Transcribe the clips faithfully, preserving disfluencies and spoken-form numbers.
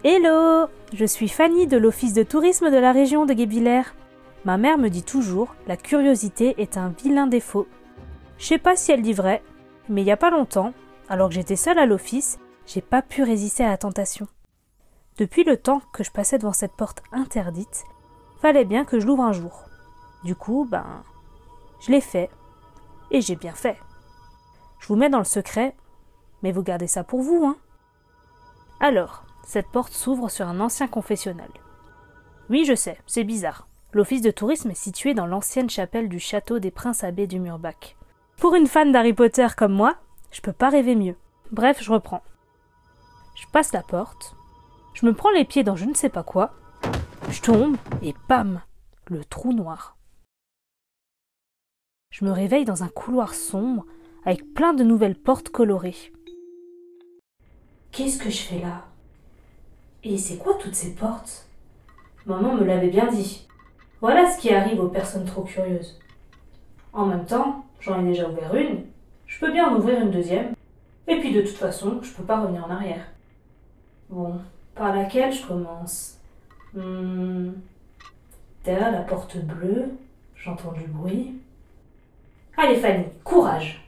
Hello! Je suis Fanny de l'Office de tourisme de la région de Guebwiller. Ma mère me dit toujours, la curiosité est un vilain défaut. Je sais pas si elle dit vrai, mais il y a pas longtemps, alors que j'étais seule à l'office, j'ai pas pu résister à la tentation. Depuis le temps que je passais devant cette porte interdite, fallait bien que je l'ouvre un jour. Du coup, ben, je l'ai fait. Et j'ai bien fait. Je vous mets dans le secret, mais vous gardez ça pour vous, hein. Alors, cette porte s'ouvre sur un ancien confessionnal. Oui, je sais, c'est bizarre. L'office de tourisme est situé dans l'ancienne chapelle du château des Princes Abbés du Murbach. Pour une fan d'Harry Potter comme moi, je peux pas rêver mieux. Bref, je reprends. Je passe la porte, je me prends les pieds dans je ne sais pas quoi, je tombe et bam, le trou noir. Je me réveille dans un couloir sombre avec plein de nouvelles portes colorées. Qu'est-ce que je fais là? Et c'est quoi toutes ces portes? Maman me l'avait bien dit. Voilà ce qui arrive aux personnes trop curieuses. En même temps, j'en ai déjà ouvert une, je peux bien en ouvrir une deuxième, et puis de toute façon, je peux pas revenir en arrière. Bon, par laquelle je commence? hmm, Derrière la porte bleue, j'entends du bruit. Allez Fanny, courage!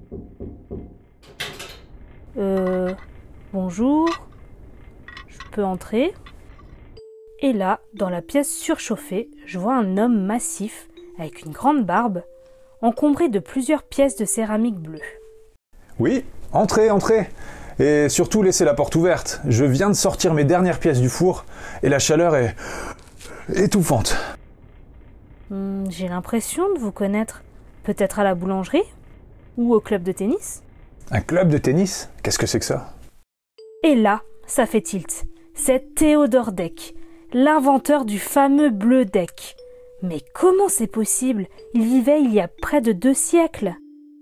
Euh... Bonjour... Je peux entrer? Et là, dans la pièce surchauffée, je vois un homme massif, avec une grande barbe, encombré de plusieurs pièces de céramique bleue. Oui, entrez, entrez. Et surtout, laissez la porte ouverte. Je viens de sortir mes dernières pièces du four, et la chaleur est... étouffante. Hmm, j'ai l'impression de vous connaître. Peut-être à la boulangerie? Ou au club de tennis? Un club de tennis? Qu'est-ce que c'est que ça? Et là, ça fait tilt. C'est Théodore Deck, l'inventeur du fameux bleu Deck. Mais comment c'est possible? Il vivait il y a près de deux siècles.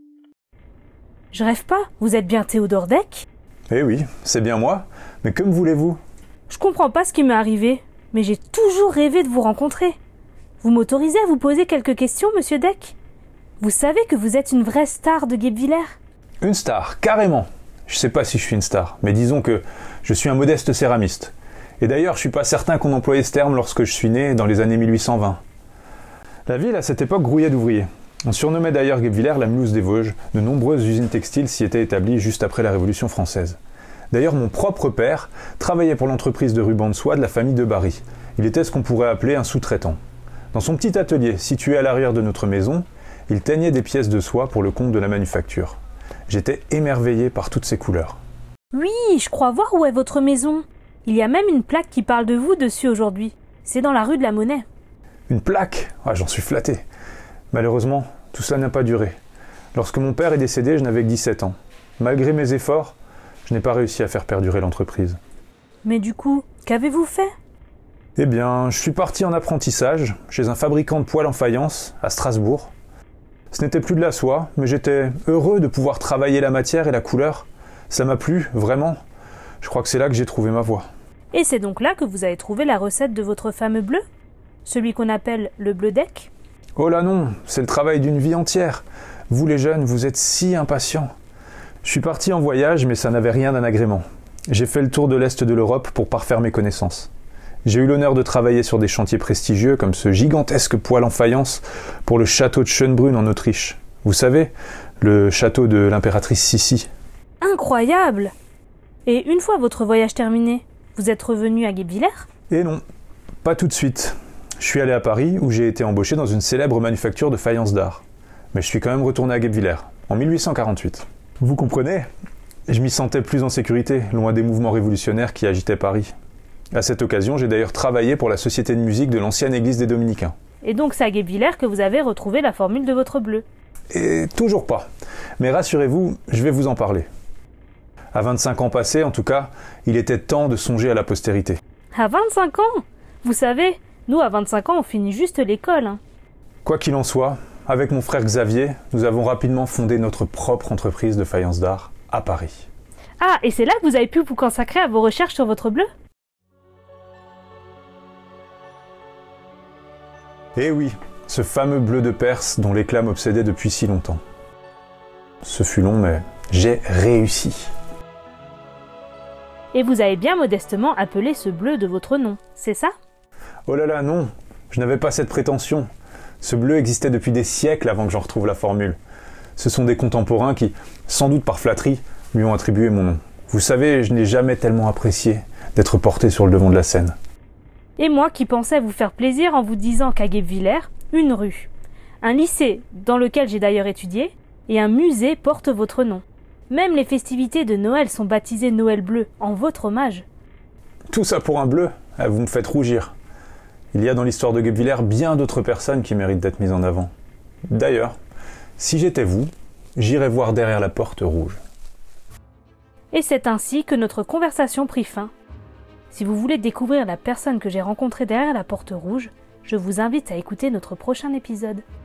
Je rêve pas, vous êtes bien Théodore Deck? Eh oui, c'est bien moi. Mais que me voulez-vous? Je comprends pas ce qui m'est arrivé, mais j'ai toujours rêvé de vous rencontrer. Vous m'autorisez à vous poser quelques questions, monsieur Deck? Vous savez que vous êtes une vraie star de Guebwiller? Une star, carrément. Je sais pas si je suis une star, mais disons que je suis un modeste céramiste. Et d'ailleurs, je suis pas certain qu'on employait ce terme lorsque je suis né dans les années mille huit cent vingt. La ville, à cette époque, grouillait d'ouvriers. On surnommait d'ailleurs Guebwiller la Mulhouse des Vosges. De nombreuses usines textiles s'y étaient établies juste après la Révolution française. D'ailleurs, mon propre père travaillait pour l'entreprise de rubans de soie de la famille de Barry. Il était ce qu'on pourrait appeler un sous-traitant. Dans son petit atelier, situé à l'arrière de notre maison, il teignait des pièces de soie pour le compte de la manufacture. J'étais émerveillé par toutes ces couleurs. Oui, je crois voir où est votre maison. Il y a même une plaque qui parle de vous dessus aujourd'hui. C'est dans la rue de la Monnaie. Une plaque? Ah, j'en suis flatté. Malheureusement, tout cela n'a pas duré. Lorsque mon père est décédé, je n'avais que dix-sept ans. Malgré mes efforts, je n'ai pas réussi à faire perdurer l'entreprise. Mais du coup, qu'avez-vous fait? Eh bien, je suis parti en apprentissage chez un fabricant de poêles en faïence à Strasbourg. Ce n'était plus de la soie, mais j'étais heureux de pouvoir travailler la matière et la couleur. Ça m'a plu, vraiment. Je crois que c'est là que j'ai trouvé ma voie. Et c'est donc là que vous avez trouvé la recette de votre fameux bleu? Celui qu'on appelle le bleu Deck? Oh là non, c'est le travail d'une vie entière. Vous les jeunes, vous êtes si impatients. Je suis parti en voyage, mais ça n'avait rien d'un agrément. J'ai fait le tour de l'Est de l'Europe pour parfaire mes connaissances. J'ai eu l'honneur de travailler sur des chantiers prestigieux comme ce gigantesque poêle en faïence pour le château de Schönbrunn en Autriche. Vous savez, le château de l'impératrice Sissi. Incroyable! Et une fois votre voyage terminé, vous êtes revenu à Guebwiller? Et non, pas tout de suite. Je suis allé à Paris où j'ai été embauché dans une célèbre manufacture de faïence d'art. Mais je suis quand même retourné à Guebwiller, en mille huit cent quarante-huit. Vous comprenez? Je m'y sentais plus en sécurité, loin des mouvements révolutionnaires qui agitaient Paris. À cette occasion, j'ai d'ailleurs travaillé pour la société de musique de l'ancienne église des Dominicains. Et donc c'est à Guebwiller que vous avez retrouvé la formule de votre bleu? Et toujours pas. Mais rassurez-vous, je vais vous en parler. À vingt-cinq ans passés, en tout cas, il était temps de songer à la postérité. À vingt-cinq ans? Vous savez, nous à vingt-cinq ans, on finit juste l'école. Hein. Quoi qu'il en soit, avec mon frère Xavier, nous avons rapidement fondé notre propre entreprise de faïence d'art à Paris. Ah, et c'est là que vous avez pu vous consacrer à vos recherches sur votre bleu? Eh oui, ce fameux bleu de Perse dont l'éclat m'obsédait depuis si longtemps. Ce fut long, mais j'ai réussi. Et vous avez bien modestement appelé ce bleu de votre nom, c'est ça? Oh là là, non, je n'avais pas cette prétention. Ce bleu existait depuis des siècles avant que j'en retrouve la formule. Ce sont des contemporains qui, sans doute par flatterie, lui ont attribué mon nom. Vous savez, je n'ai jamais tellement apprécié d'être porté sur le devant de la scène. Et moi qui pensais vous faire plaisir en vous disant qu'à Guebwiller, une rue, un lycée dans lequel j'ai d'ailleurs étudié, et un musée portent votre nom. Même les festivités de Noël sont baptisées Noël bleu, en votre hommage. Tout ça pour un bleu? Ah, vous me faites rougir. Il y a dans l'histoire de Guebwiller bien d'autres personnes qui méritent d'être mises en avant. D'ailleurs, si j'étais vous, j'irais voir derrière la porte rouge. Et c'est ainsi que notre conversation prit fin. Si vous voulez découvrir la personne que j'ai rencontrée derrière la porte rouge, je vous invite à écouter notre prochain épisode.